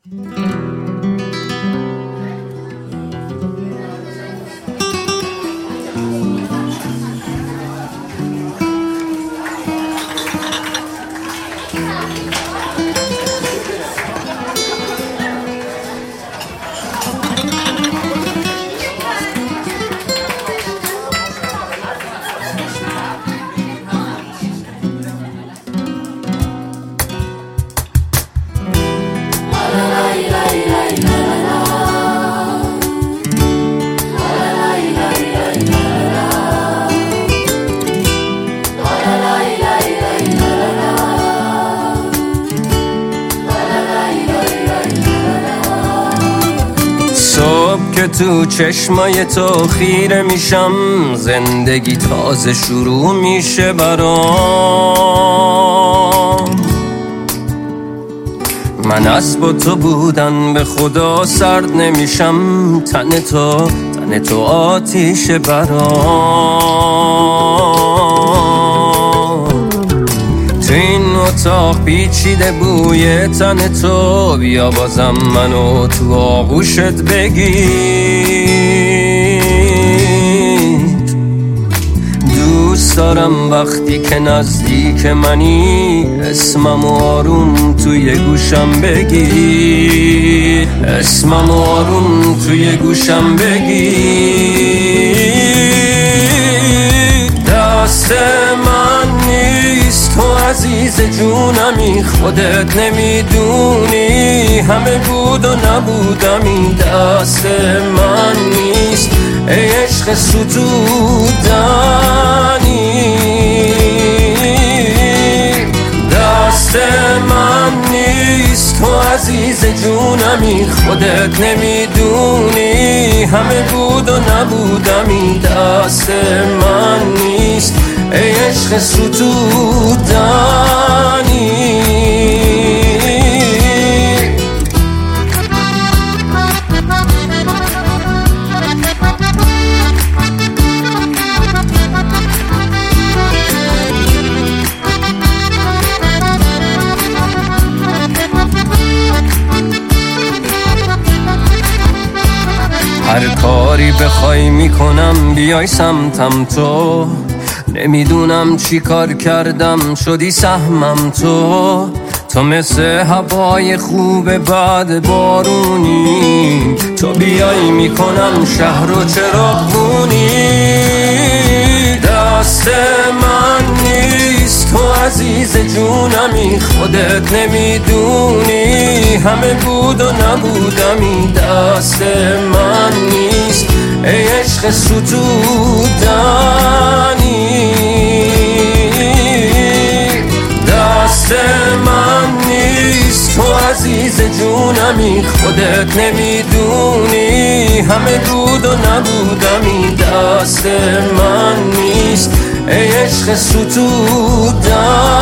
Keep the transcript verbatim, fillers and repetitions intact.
که تو چشمای تو خیره میشم، زندگی تازه شروع میشه برام. من از با تو بودن به خدا سرد نمیشم، تن تو تن تو آتیشه برام. تو این اتاق پیچیده بوی تن تو، بیا بازم منو تو آغوشت بگیر. دوست دارم وقتی که نزدیک منی، اسمم آروم توی گوشم بگیر، اسمم آروم توی گوشم بگیر. دست من نیست تو عزیز جونمی، خودت نمیدونی همه بود و نبودمی. دست من نیست ای عشق ستودنی، دست من نیست تو عزیز جونمی، خودت نمیدونی همه بود و نبودمی. دست من نیست ای عشق ستودنی. هر کاری بخوای میکنم بیای سمتم تو، نمیدونم چی کار کردم شدی سهمم تو. تو مثل هوای خوب بعد بارونی، تو بیای میکنم شهر و چراغونی. دست من نیست تو عزیز جونمی، خودت نمیدونی همه بود و نبودمی. دست من نیست ای عشق ستودنی، دست من نیست تو عزیز جونمی، خودت نمیدونی همه بود و نبودمی. دست من نیست ای عشق ستودنی.